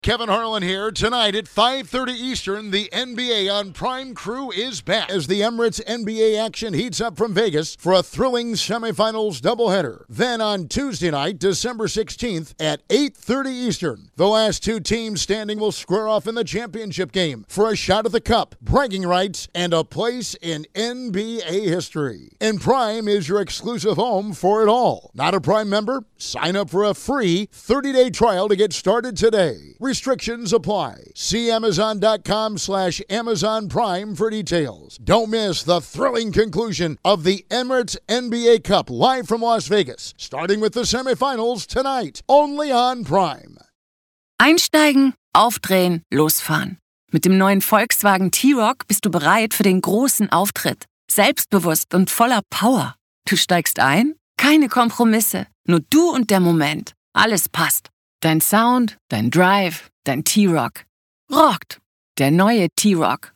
Kevin Harlan here. Tonight at 5:30 Eastern, the NBA on Prime Crew is back as the Emirates NBA action heats up from Vegas for a thrilling semifinals doubleheader. Then on Tuesday night, December 16th at 8:30 Eastern, the last two teams standing will square off in the championship game for a shot at the cup, bragging rights, and a place in NBA history. And Prime is your exclusive home for it all. Not a Prime member? Sign up for a free 30-day trial to get started today. Restrictions apply. See Amazon.com/Amazon Prime for details. Don't miss the thrilling conclusion of the Emirates NBA Cup live from Las Vegas, starting with the semifinals tonight, only on Prime. Einsteigen, aufdrehen, losfahren. Mit dem neuen Volkswagen T-Roc bist du bereit für den großen Auftritt. Selbstbewusst und voller Power. Du steigst ein? Keine Kompromisse. Nur du und der Moment. Alles passt. Dein Sound, dein Drive, dein T-Roc. Rockt. Der neue T-Roc.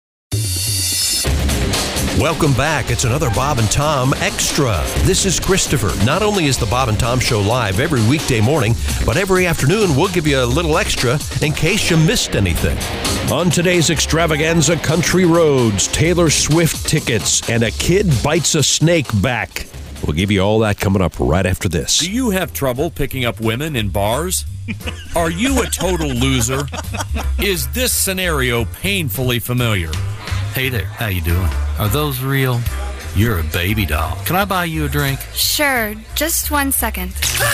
Welcome back. It's another Bob and Tom Extra. This is Christopher. Not only is the Bob and Tom Show live every weekday morning, but every afternoon we'll give you a little extra in case you missed anything. On today's extravaganza, country roads, Taylor Swift tickets, and a kid bites a snake back. We'll give you all that coming up right after this. Do you have trouble picking up women in bars? Are you a total loser? Is this scenario painfully familiar? Hey there, how you doing? Are those real? You're a baby doll. Can I buy you a drink? Sure, just 1 second.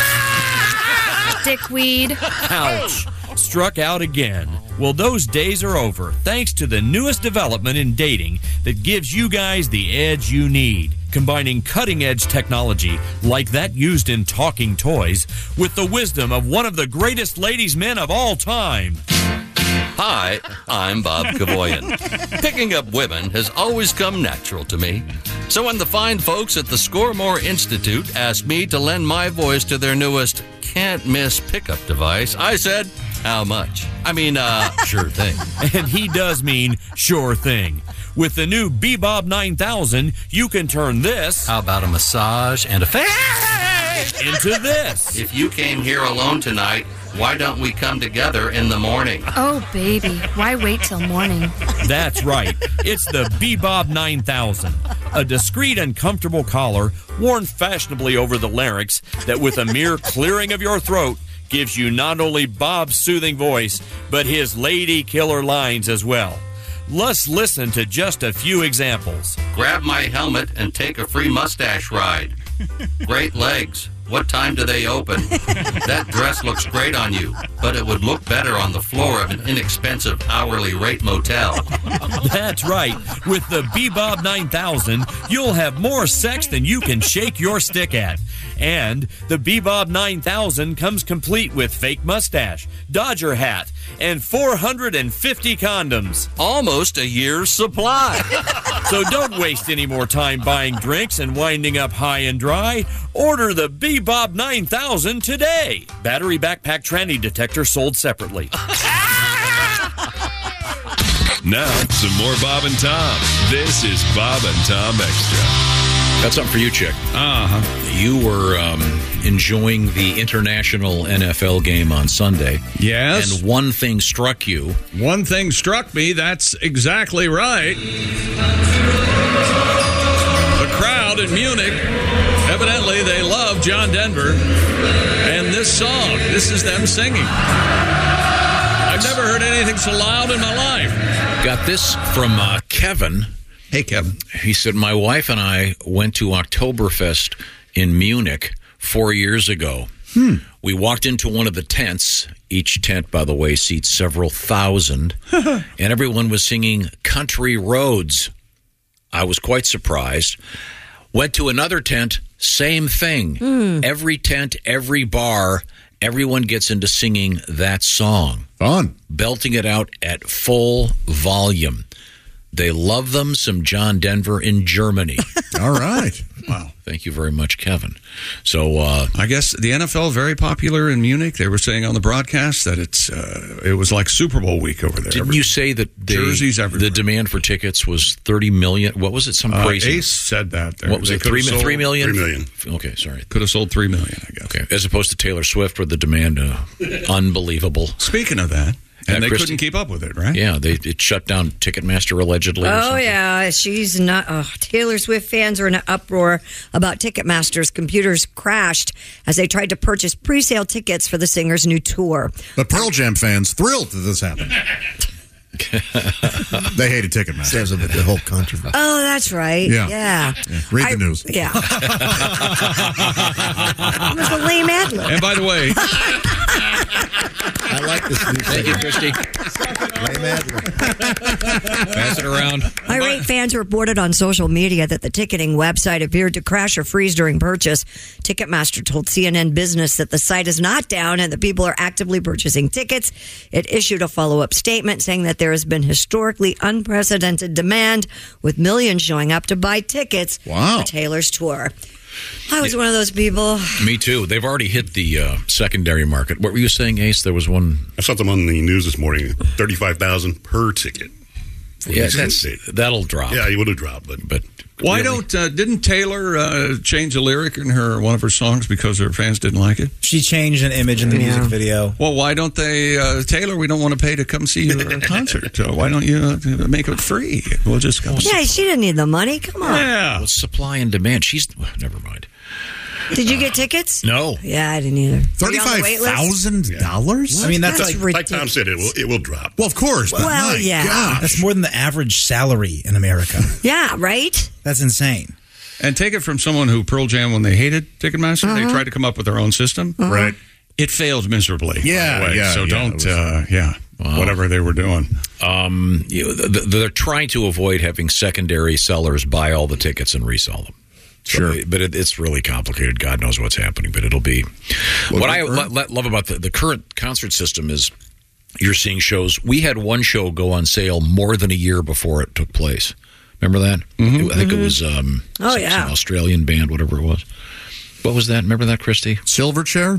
Dickweed. Ouch. Struck out again. Well, those days are over, thanks to the newest development in dating that gives you guys the edge you need. Combining cutting-edge technology like that used in talking toys with the wisdom of one of the greatest ladies' men of all time. Hi, I'm Bob Kavoyan. Picking up women has always come natural to me. So when the fine folks at the Scoremore Institute asked me to lend my voice to their newest can't-miss pickup device, I said, how much? I mean, sure thing. And he does mean sure thing. With the new Bebob 9000, you can turn this... How about a massage and a into this. If you came here alone tonight, why don't we come together in the morning? Oh, baby, why wait till morning? That's right. It's the Bebob 9000. A discreet and comfortable collar worn fashionably over the larynx that with a mere clearing of your throat gives you not only Bob's soothing voice, but his lady killer lines as well. Let's listen to just a few examples. Grab my helmet and take a free mustache ride. Great legs. What time do they open? That dress looks great on you, but it would look better on the floor of an inexpensive hourly rate motel. That's right. With the Bebob 9000, you'll have more sex than you can shake your stick at. And the Bebob 9000 comes complete with fake mustache, Dodger hat, and 450 condoms. Almost a year's supply. So don't waste any more time buying drinks and winding up high and dry. Order the Bebob 9000 today. Battery backpack tranny detector sold separately. Now, some more Bob and Tom. This is Bob and Tom Extra. Got something for you, Chick. Uh-huh. You were enjoying the international NFL game on Sunday. Yes. And one thing struck you. One thing struck me. That's exactly right. The crowd in Munich, evidently they love John Denver. And this song, this is them singing. I've never heard anything so loud in my life. Got this from Kevin. Hey, Kevin. He said, my wife and I went to Oktoberfest in Munich 4 years ago. We walked into one of the tents. Each tent, by the way, seats several thousand. And everyone was singing Country Roads. I was quite surprised. Went to another tent, same thing. Every tent, every bar, everyone gets into singing that song. Fun. Belting it out at full volume. They love them some John Denver in Germany. All right. Wow. Thank you very much, Kevin. So I guess the NFL very popular in Munich. They were saying on the broadcast that it was like Super Bowl week over there. Didn't you say that jerseys everywhere. The demand for tickets was 30 million? What was it? Some crazy. Ace said that. What was it? 3 million? 3 million. Okay, sorry. Could have sold 3 million, I guess. Okay, as opposed to Taylor Swift, where the demand unbelievable. Speaking of that. And they Christy, couldn't keep up with it, right? Yeah, it shut down Ticketmaster allegedly. Oh, yeah. She's not. Taylor Swift fans are in an uproar about Ticketmaster's computers crashed as they tried to purchase pre-sale tickets for the singer's new tour. But Pearl Jam fans thrilled that this happened. They hated Ticketmaster. Saves a bit the whole controversy. Oh, that's right. Yeah. Read the news. Yeah. It was a lame Adler. And by the way, I like this news. Thank you, Christy. Lame Adler. Pass it around. Irate fans reported on social media that the ticketing website appeared to crash or freeze during purchase. Ticketmaster told CNN Business that the site is not down and that people are actively purchasing tickets. It issued a follow-up statement saying that there has been historically unprecedented demand, with millions showing up to buy tickets for Taylor's tour. I was one of those people. Me too. They've already hit the secondary market. What were you saying, Ace? There was one. I saw them on the news this morning. 35,000 per ticket. Yeah, that'll drop. Yeah, it would have dropped, but why really? didn't Taylor change a lyric in one of her songs because her fans didn't like it? She changed an image in the music video. Well, why don't they, Taylor, we don't want to pay to come see your concert. So why don't you make it free? We'll just go. Yeah, she didn't need the money. Come on. Yeah. Well, supply and demand. Never mind. Did you get tickets? No. Yeah, I didn't either. $35,000? I mean, that's like Tom said, it will drop. Well, of course. But Well, yeah. gosh. That's more than the average salary in America. Yeah, right? That's insane. And take it from someone who Pearl Jam, when they hated Ticketmaster, they tried to come up with their own system. Right. It failed miserably. Yeah, by the way. yeah, So yeah, don't, whatever they were doing. They're trying to avoid having secondary sellers buy all the tickets and resell them. Sure. But it's really complicated. God knows what's happening, but it'll be. What I love about the current concert system is you're seeing shows. We had one show go on sale more than a year before it took place. Remember that? Mm-hmm. I think it was some Australian band, whatever it was. What was that? Remember that, Christy? Silverchair?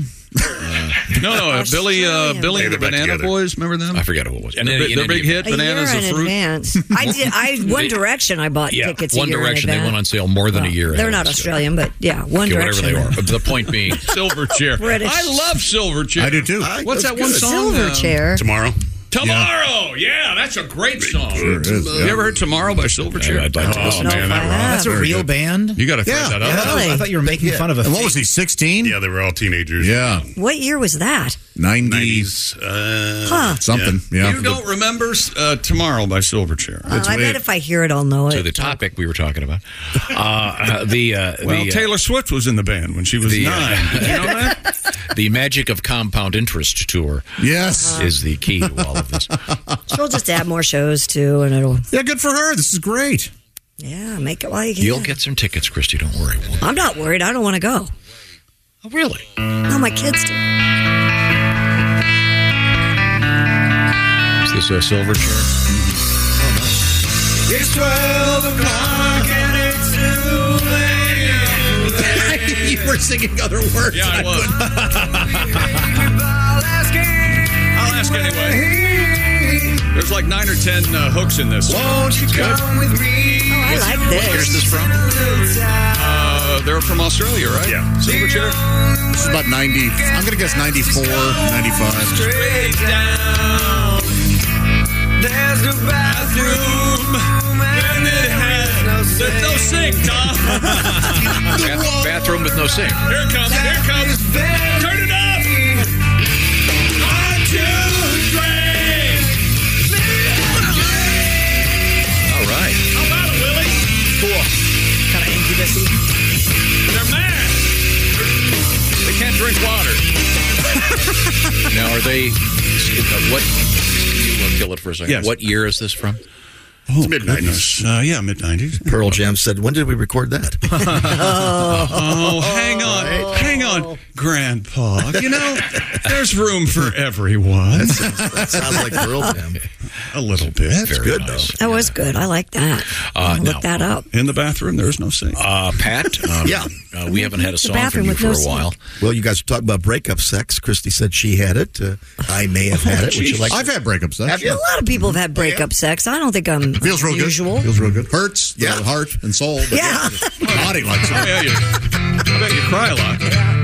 No, Billy and the Banana Boys. Remember them? I forget who it was. And their big hit, Bananas of Fruit. Advance. One Direction. I bought tickets. One Direction. They went on sale more than a year. They're not Australian, but yeah, One Direction. Whatever they are. The point being, Silverchair. British. I love Silverchair. I do too. What's that one song? Silverchair. Tomorrow. Tomorrow, yeah, that's a great song. Sure is, You ever heard Tomorrow by Silverchair? I'd like to listen to man, That's a real band? You got to throw that up. Really? I thought you were making fun of a And what was he, 16? Yeah, they were all teenagers. Yeah. What year was that? 90s. Something. Yeah. You don't remember Tomorrow by Silverchair? I bet if I hear it, I'll know it. to the topic we were talking about. Taylor Swift was in the band when she was 9. You know that? The Magic of Compound Interest tour. Yes. Is the key to all of this. She'll just add more shows too, and it'll. Yeah, good for her. This is great. Yeah, make it while you can. You'll get some tickets, Christy. Don't worry. I'm not worried. I don't want to go. Oh, really? No, my kids do. Is this a Silverchair? Oh, nice. It's 12 o'clock and it's too late. You were singing other words. Yeah, I was. I'll ask anyway. There's like 9 or 10 hooks in this. Won't you come with me? Oh, I like this. Where's this from? They're from Australia, right? Yeah. Silverchair? This is about 90. I'm going to guess 94, 95. Straight down. There's no bathroom. And it has There's no sink, Tom. Bathroom with no sink. Here it comes. Here it comes. Turn it up. All right. How about it, Willie? Cool. Kind of incubus-y. They're mad. They can't drink water. Now, are they... What? We'll kill it for a second. Yes. What year is this from? It's mid-90s. Yeah, mid-90s. Pearl Jam said, when did we record that? Hang on, Grandpa. You know, there's room for everyone. That sounds like Pearl Jam. A little bit. It's good, though. That was good. I like that. Look that up. In the bathroom, there's no sink. Pat? We haven't had a song from you for a while. Well, you guys were talking about breakup sex. Christy said she had it. I may have had it. Would you like I've had breakup sex. Have you? A lot of people have had breakup sex. I don't think I'm Feels real unusual. good. Feels real good. Hurts the heart and soul. But Yeah. the body likes it. I bet you cry a lot.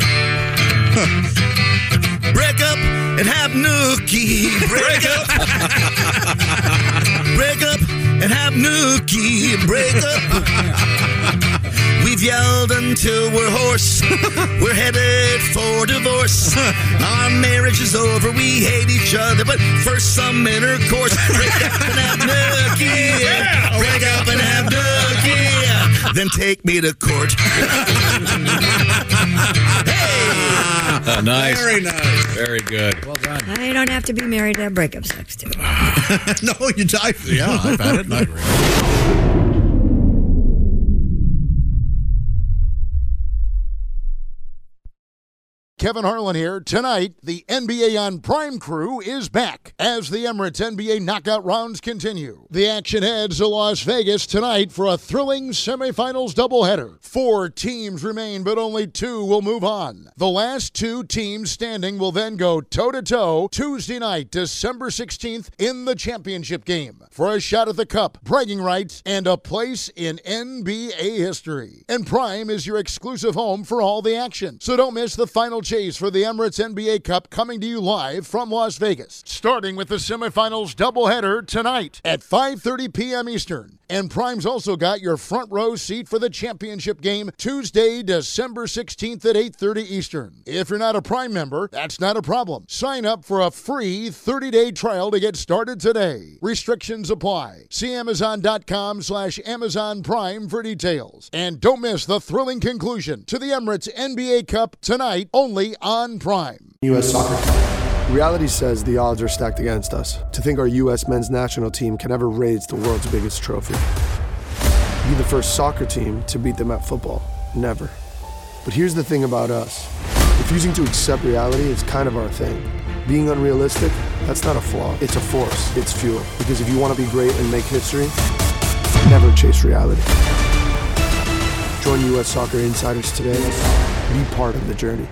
Break up and have nookie. Break up. Break up and have nookie. Break up. We've yelled until we're hoarse. We're headed for divorce. Our marriage is over. We hate each other, but first some intercourse. Break up and have nookie. Break up and have nookie. Then take me to court. Nice. Very nice. Very good. Well done. You don't have to be married to have breakup sex, too. No, you die. Yeah, I've had it. And I agree. Kevin Harlan here. Tonight, the NBA on Prime crew is back as the Emirates NBA knockout rounds continue. The action heads to Las Vegas tonight for a thrilling semifinals doubleheader. 4 teams remain, but only 2 will move on. The last 2 teams standing will then go toe-to-toe Tuesday night, December 16th, in the championship game for a shot at the cup, bragging rights, and a place in NBA history. And Prime is your exclusive home for all the action. So don't miss the final chase for the Emirates NBA Cup, coming to you live from Las Vegas, starting with the semifinals doubleheader tonight at 5:30 p.m. Eastern. And Prime's also got your front row seat for the championship game Tuesday, December 16th at 8:30 Eastern. If you're not a Prime member, that's not a problem. Sign up for a free 30-day trial to get started today. Restrictions apply. See Amazon.com/Amazon Prime for details. And don't miss the thrilling conclusion to the Emirates NBA Cup tonight, only on Prime. U.S. soccer. Reality says the odds are stacked against us. To think our U.S. men's national team can ever raise the world's biggest trophy. Be the first soccer team to beat them at football. Never. But here's the thing about us. Refusing to accept reality is kind of our thing. Being unrealistic, that's not a flaw. It's a force. It's fuel. Because if you want to be great and make history, never chase reality. Join U.S. Soccer Insiders today. Be part of the journey.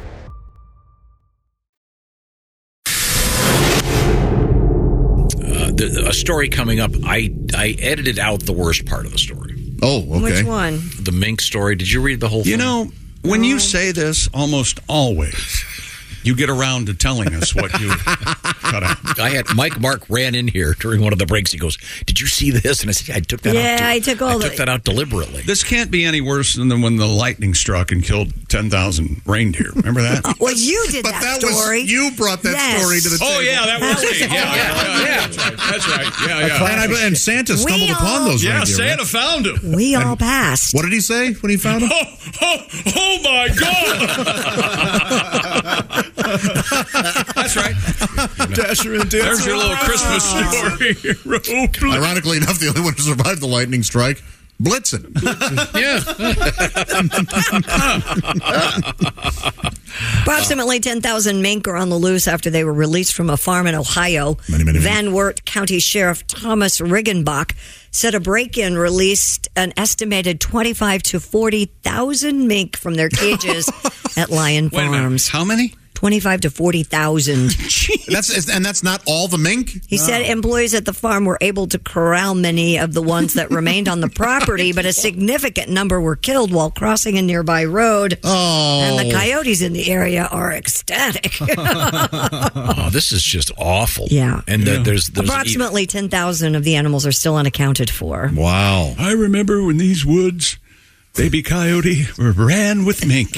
A story coming up. I edited out the worst part of the story. Oh, okay. Which one? The mink story. Did you read the whole thing? You know, when you say this, almost always, you get around to telling us what you cut out. Mike Mark ran in here during one of the breaks. He goes, "Did you see this?" And I said, "I took that out." Yeah, I took that out deliberately. This can't be any worse than when the lightning struck and killed 10,000 reindeer. Remember that? Well, you did that story. You brought that story to the table. Oh, yeah, that was me. Yeah. That's right. Yeah. And Santa stumbled upon those reindeer. Yeah, Santa found him. We all passed. What did he say when he found him? Oh my God! That's right. Dasher and Dancer. There's your little Christmas story. Ironically enough, the only one who survived the lightning strike, Blitzen. Approximately 10,000 mink are on the loose after they were released from a farm in Ohio. Van Wert County Sheriff Thomas Riggenbach said a break-in released an estimated 25 to 40,000 mink from their cages at Lion Farms. How many? 25 to 40,000. That's not all the mink? He said employees at the farm were able to corral many of the ones that remained on the property, but a significant number were killed while crossing a nearby road. Oh. And the coyotes in the area are ecstatic. Oh, this is just awful. Yeah. And there's approximately 10,000 of the animals are still unaccounted for. Wow. I remember when these woods, baby coyote ran with mink.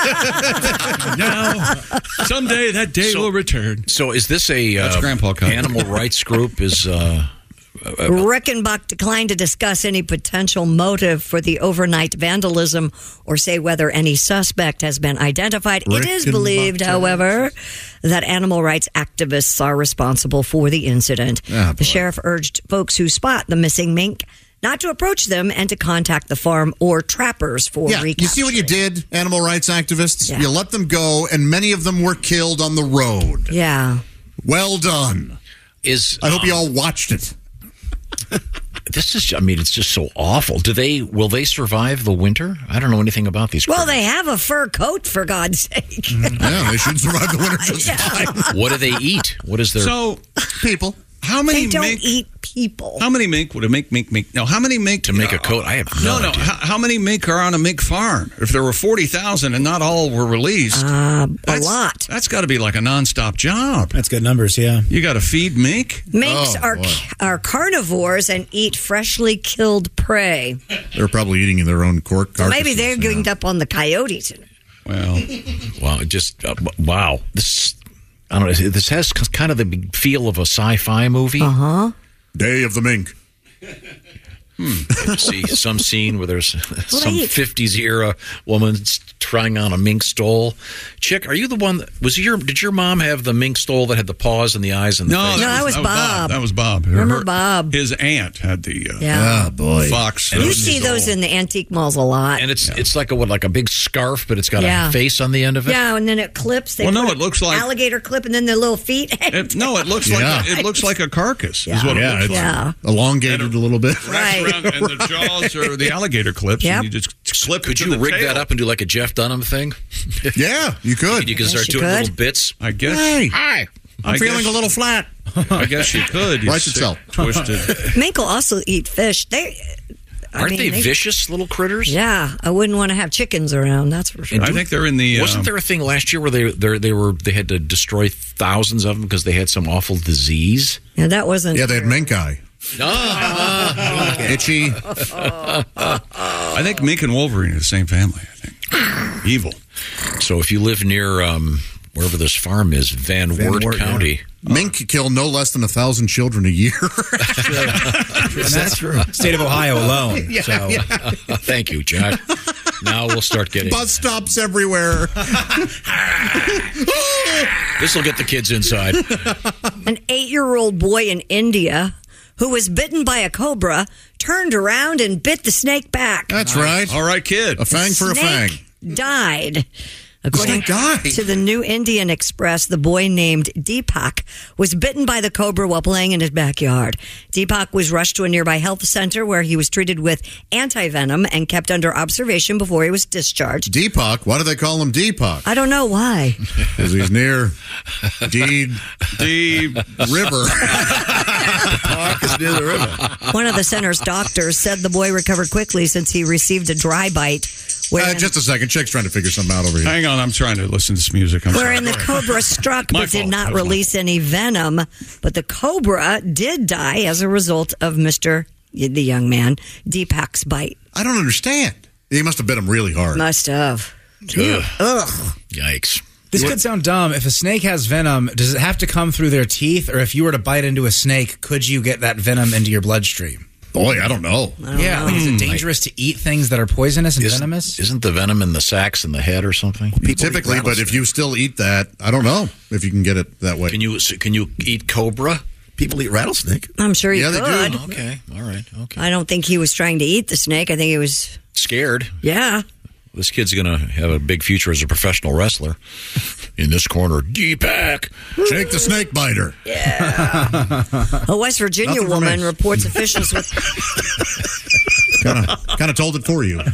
Now, someday that day will return. So is this a That's Grandpa Coyote. animal rights group is Rickenbach declined to discuss any potential motive for the overnight vandalism or say whether any suspect has been identified. It is believed, however, that animal rights activists are responsible for the incident. The sheriff urged folks who spot the missing mink not to approach them and to contact the farm or trappers for recapture. You see what you did, animal rights activists? You let them go, and many of them were killed on the road. Yeah. Well done. I hope you all watched it. This is, it's just so awful. Will they survive the winter? I don't know anything about these Well, critters. they have a fur coat, for God's sake. Yeah, they should survive the winter just fine. What do they eat? What is their... So, people. How many They don't mink? eat people. How many mink would a mink? No, how many mink to make a coat? I have no idea. How many mink are on a mink farm? If there were 40,000 and not all were released, a lot. That's got to be like a nonstop job. That's good numbers, yeah. You got to feed mink. Minks are carnivores and eat freshly killed prey. They're probably eating their own cork So carcasses. maybe they're ganged up on the coyotes. Well, wow. This, I don't know. This has kind of the feel of a sci-fi movie. Day of the Mink. See some scene where there's some 50s era woman trying on a mink stole. Chick, are you the one did your mom have the mink stole that had the paws and the eyes and the face? No, that was Bob. That was Bob. Remember Bob? His aunt had the boy. fox. You see those in the antique malls a lot. And it's like a big scarf, but it's got a face on the end of it. Yeah, and then it clips. They Well, no, put it looks like- alligator clip, and then their little feet. It looks like a carcass. Is what it looks like. Elongated a little bit. Right. And the jaws are the alligator clips. Yep. And you just slip. Could it to you the rig tail. that up and do like a Jeff Dunham thing? Yeah, you could. You can start you doing could. little bits. I guess. Hey, Hi. I'm feeling a little flat. I guess you could. You Writes sick, itself. Twisted. Mink will also eat fish. Aren't they vicious little critters? Yeah, I wouldn't want to have chickens around. That's for sure. I think they're in the. Wasn't there a thing last year where they had to destroy thousands of them because they had some awful disease? Yeah, that wasn't. Yeah, they had mink eye. Itchy. I think mink and Wolverine are the same family. I think. Evil. So if you live near wherever this farm is, Van Wert County. Mink kill no less than 1,000 children a year. That's true. State of Ohio alone. So. Thank you, Jack. Now we'll start getting... Bus stops everywhere. This will get the kids inside. An 8-year-old boy in India who was bitten by a cobra turned around and bit the snake back. That's right. All right, kid. A fang for a fang. Died. According to the New Indian Express, the boy named Deepak was bitten by the cobra while playing in his backyard. Deepak was rushed to a nearby health center where he was treated with anti-venom and kept under observation before he was discharged. Deepak? Why do they call him Deepak? I don't know why. Because he's near Deed River. Park is near the river. One of the center's doctors said the boy recovered quickly since he received a dry bite. Just a second. Chick's trying to figure something out over here. Hang on, I'm trying to listen to this music. Wherein the cobra struck but did not release any venom. But the cobra did die as a result of the young man, Deepak's bite. I don't understand. He must have bit him really hard. Must have. Ugh. Yikes. This could sound dumb. If a snake has venom, does it have to come through their teeth? Or if you were to bite into a snake, could you get that venom into your bloodstream? Boy, I don't know. Is it dangerous to eat things that are poisonous and venomous? Isn't the venom in the sacs in the head or something? Typically, but if you still eat that, I don't know if you can get it that way. Can you eat cobra? People eat rattlesnake. I'm sure you they could. do. Okay, all right, okay. I don't think he was trying to eat the snake. I think he was Scared. Yeah. This kid's going to have a big future as a professional wrestler. In this corner, Deepak. Jake the snake biter. Yeah. A West Virginia Nothing for woman me. reports officials with... Kind of told it for you.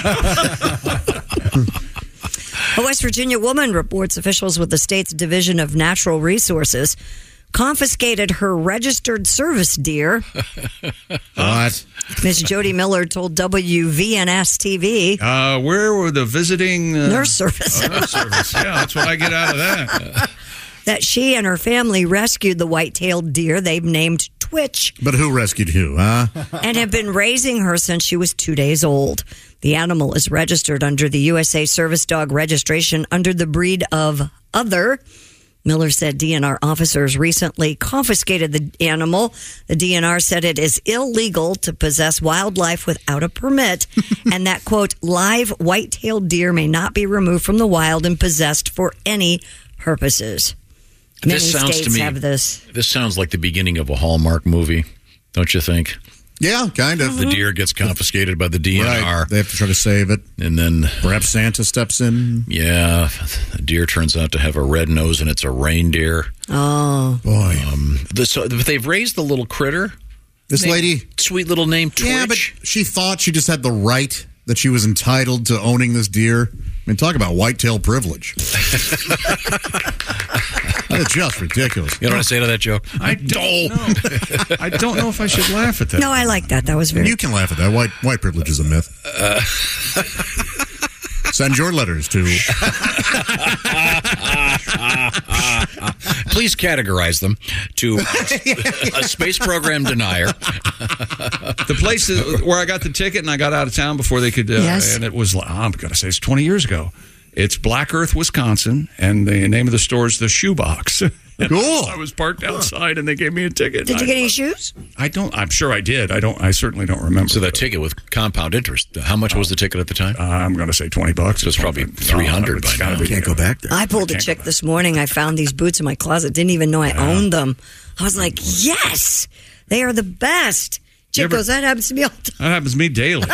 A West Virginia woman reports officials with the state's Division of Natural Resources confiscated her registered service deer. What? Miss Jody Miller told WVNS-TV. Where were the visiting... Nurse service. Nurse service. Yeah, that's what I get out of that. That she and her family rescued the white-tailed deer they've named Twitch. But who rescued who, huh? And have been raising her since she was 2 days old. The animal is registered under the USA Service Dog Registration under the breed of Other. Miller said DNR officers recently confiscated the animal. The DNR said it is illegal to possess wildlife without a permit and that, quote, live white-tailed deer may not be removed from the wild and possessed for any purposes. Many states have this. This sounds like the beginning of a Hallmark movie, don't you think? Yeah, kind of. The deer gets confiscated by the DNR. Right. They have to try to save it. And then perhaps Santa steps in. Yeah, the deer turns out to have a red nose and it's a reindeer. Oh. Boy. So they've raised the little critter. This lady. Sweet little name, Twitch. Yeah, but she thought she just had the right, that she was entitled to owning this deer. I mean, talk about whitetail privilege. It's just ridiculous. You know what I say to that joke? I don't know. I don't know if I should laugh at that. No, I like that. That was very... You can laugh at that. White privilege is a myth. Send your letters to... Please categorize them to a space program denier. The place where I got the ticket and I got out of town before they could... Yes. And it was, I'm going to say it's 20 years ago. It's Black Earth, Wisconsin, and the name of the store is The Shoebox. Cool. I was parked outside, and they gave me a ticket. Did you get any shoes? I'm sure I did. I certainly don't remember. So that ticket with compound interest. How much was the ticket at the time? I'm going to say $20. So it's probably $300 by now. You can't go back there. I pulled a chick this morning. I found these boots in my closet. Didn't even know I owned them. I was like, yes, they are the best. Chick goes, that happens to me all the time. That happens to me daily.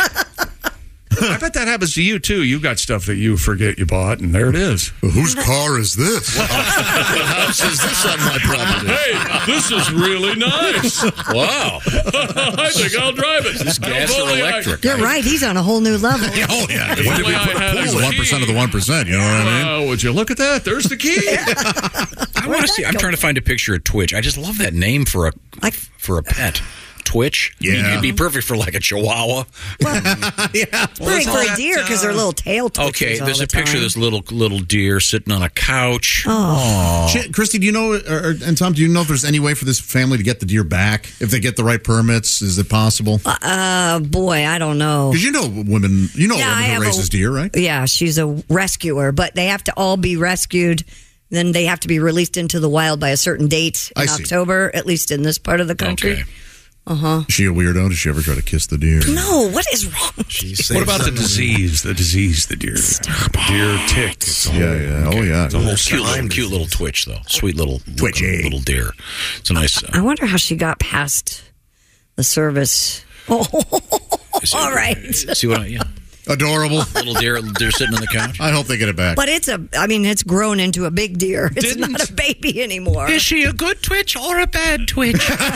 I bet that happens to you, too. You got stuff that you forget you bought, and there it is. Well, whose car is this? What house is this on my property? Hey, this is really nice. Wow. I think I'll drive it. Is this gas or electric? You're right. He's on a whole new level. Oh, yeah. If only I had a He's 1% of the 1%, you know what I mean? Would you look at that? There's the key. I want to see. I'm trying to find a picture of Twitch. I just love that name for a pet. Twitch? Yeah. I mean, it'd be perfect for like a chihuahua. Yeah. Perfect for a deer because their little tail twitches Okay, all there's the a picture of time. this little deer sitting on a couch. Oh. Christy, do you know, and Tom, do you know if there's any way for this family to get the deer back? If they get the right permits, is it possible? Boy, I don't know. Because you know a woman who raises deer, right? Yeah, she's a rescuer, but they have to all be rescued. Then they have to be released into the wild by a certain date in October, at least in this part of the country. Okay. Uh-huh. Is she a weirdo? Does she ever try to kiss the deer? No, what is wrong? What about the disease? The disease the deer. Deer tick. Yeah. Oh, yeah. It's a whole cute little Twitch, though. Sweet little Twitchy little deer. It's a nice. I wonder how she got past the service. Oh, all right. See what I? Adorable. Little deer sitting on the couch. I hope they get it back. But it's grown into a big deer. It's not a baby anymore. Is she a good Twitch or a bad Twitch?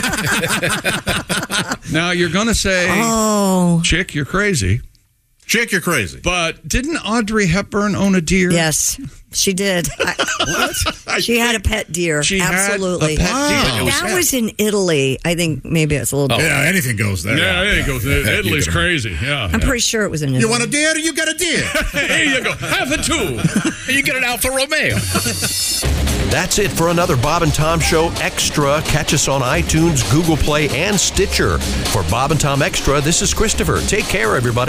Now you're going to say, Chick, you're crazy. Chick, you're crazy. But didn't Audrey Hepburn own a deer? Yes, she did. What? She had a pet deer. Absolutely. Had a pet deer. That was in Italy. I think maybe it's a little bit. Yeah, anything goes there. Yeah, anything goes there. Italy's crazy. Yeah. I'm pretty sure it was in Italy. You want a deer? You got a deer. Here you go. Have it too. You get an Alfa Romeo. That's it for another Bob and Tom Show Extra. Catch us on iTunes, Google Play, and Stitcher. For Bob and Tom Extra, this is Christopher. Take care, everybody.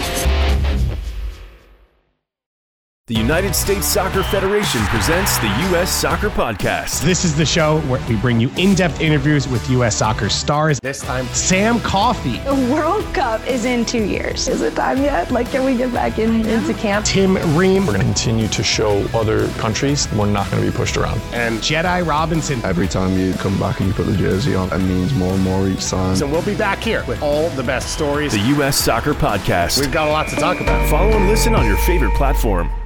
The United States Soccer Federation presents the U.S. Soccer Podcast. This is the show where we bring you in-depth interviews with U.S. soccer stars. This time, Sam Coffey. The World Cup is in 2 years. Is it time yet? Can we get back into camp? Tim Ream. We're going to continue to show other countries we're not going to be pushed around. And Jedi Robinson. Every time you come back and you put the jersey on, it means more and more each time. So we'll be back here with all the best stories. The U.S. Soccer Podcast. We've got a lot to talk about. Follow and listen on your favorite platform.